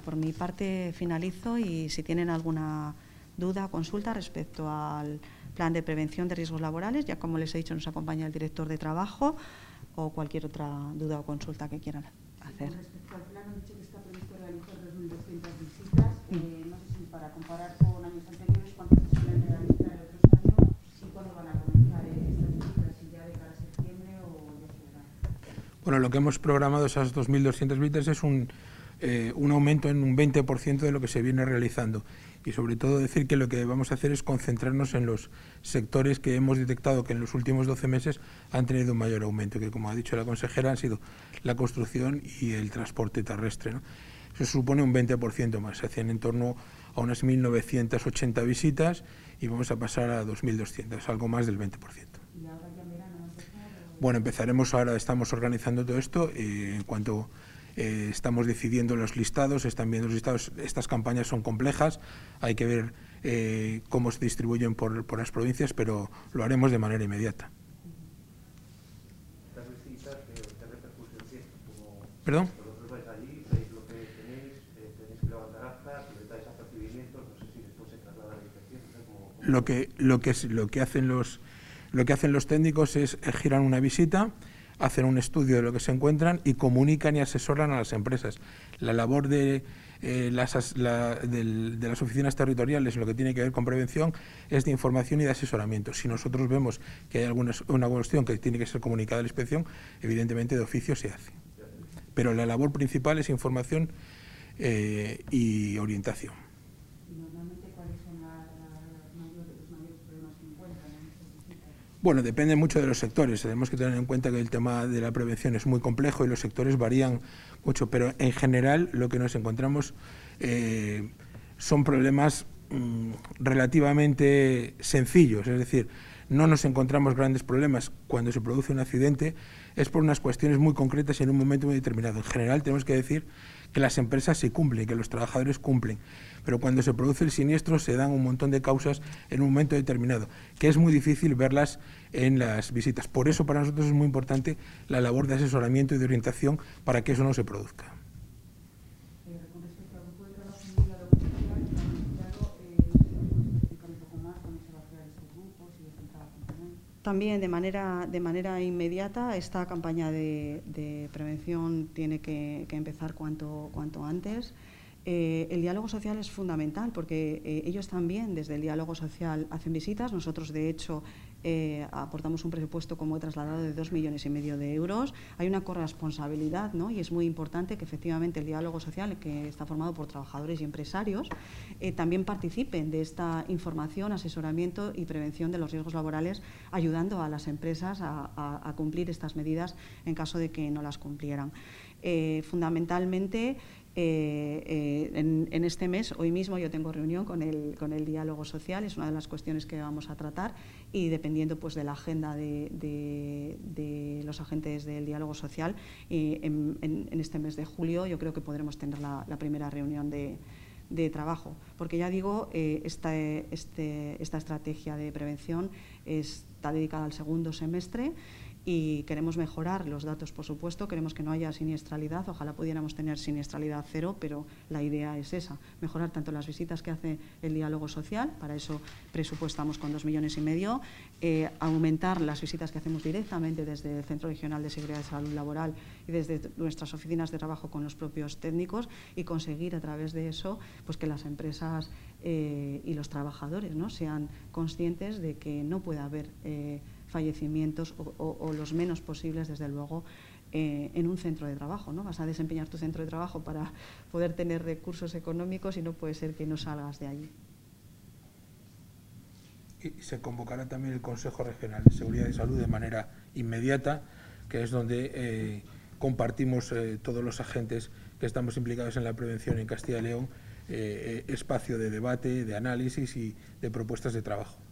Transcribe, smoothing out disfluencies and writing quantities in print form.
por mi parte finalizo y si tienen alguna duda o consulta respecto al plan de prevención de riesgos laborales, ya como les he dicho nos acompaña el director de trabajo o cualquier otra duda o consulta que quieran hacer. Con respecto al plan, han dicho que está previsto realizar 2.200 visitas. No sé si para comparar con años anteriores, ¿cuántas se suelen realizar en otros años? ¿Y cuándo van a comenzar estas visitas? ¿Si ya de cara a septiembre o ya se verá? Bueno, lo que hemos programado esas 2.200 visitas es un aumento en un 20% de lo que se viene realizando. Y sobre todo decir que lo que vamos a hacer es concentrarnos en los sectores que hemos detectado que en los últimos 12 meses han tenido un mayor aumento, que como ha dicho la consejera han sido la construcción y el transporte terrestre, ¿no? Eso supone un 20% más, se hacían en torno a unas 1.980 visitas y vamos a pasar a 2.200, algo más del 20%. ¿Y ahora ya en verano van a empezar? Bueno, empezaremos ahora, estamos organizando todo esto, en cuanto estamos decidiendo los listados, están viendo los listados, estas campañas son complejas, hay que ver cómo se distribuyen por las provincias, pero lo haremos de manera inmediata. ¿Estas visitas qué repercusión tienen? ¿Perdón? Vosotros vais allí, veis lo que tenéis que levantar actas, les dais apercibimientos, no sé si después se traslada a la inspección, no sé cómo... Lo que hacen los técnicos es girar una visita, hacen un estudio de lo que se encuentran y comunican y asesoran a las empresas. La labor de las oficinas territoriales, lo que tiene que ver con prevención, es de información y de asesoramiento. Si nosotros vemos que hay una cuestión que tiene que ser comunicada a la inspección, evidentemente de oficio se hace. Pero la labor principal es información y orientación. ¿Normalmente cuáles son los mayores problemas que encuentran en estas visitas? Bueno, depende mucho de los sectores. Tenemos que tener en cuenta que el tema de la prevención es muy complejo y los sectores varían mucho, pero en general lo que nos encontramos son problemas relativamente sencillos, es decir, no nos encontramos grandes problemas. Cuando se produce un accidente es por unas cuestiones muy concretas y en un momento muy determinado. En general tenemos que decir que las empresas sí cumplen, que los trabajadores cumplen, pero cuando se produce el siniestro se dan un montón de causas en un momento determinado, que es muy difícil verlas en las visitas. Por eso para nosotros es muy importante la labor de asesoramiento y de orientación para que eso no se produzca. Con respecto al grupo de trabajo en el diálogo social, no sé si nos puede explicar un poco más cómo se va a crear este grupo, si es un trabajo común. También de manera inmediata esta campaña de prevención tiene que empezar cuanto antes. El diálogo social es fundamental porque ellos también desde el diálogo social hacen visitas. Nosotros de hecho aportamos un presupuesto, como he trasladado, de 2,5 millones de euros. Hay una corresponsabilidad, ¿no? Y es muy importante que efectivamente el diálogo social, que está formado por trabajadores y empresarios, también participen de esta información, asesoramiento y prevención de los riesgos laborales, ayudando a las empresas a cumplir estas medidas en caso de que no las cumplieran. Fundamentalmente, en este mes, hoy mismo yo tengo reunión con el diálogo social, es una de las cuestiones que vamos a tratar y dependiendo pues de la agenda de los agentes del diálogo social, en este mes de julio yo creo que podremos tener la primera reunión de trabajo, porque ya digo, esta estrategia de prevención está dedicada al segundo semestre y queremos mejorar los datos, por supuesto, queremos que no haya siniestralidad, ojalá pudiéramos tener siniestralidad cero, pero la idea es esa, mejorar tanto las visitas que hace el diálogo social, para eso presupuestamos con 2,5 millones, aumentar las visitas que hacemos directamente desde el Centro Regional de Seguridad y Salud Laboral y desde nuestras oficinas de trabajo con los propios técnicos y conseguir a través de eso pues que las empresas y los trabajadores, ¿no?, sean conscientes de que no puede haber fallecimientos o los menos posibles, desde luego, en un centro de trabajo, ¿no? Vas a desempeñar tu centro de trabajo para poder tener recursos económicos y no puede ser que no salgas de allí. Y se convocará también el Consejo Regional de Seguridad y Salud de manera inmediata, que es donde compartimos todos los agentes que estamos implicados en la prevención en Castilla y León, espacio de debate, de análisis y de propuestas de trabajo.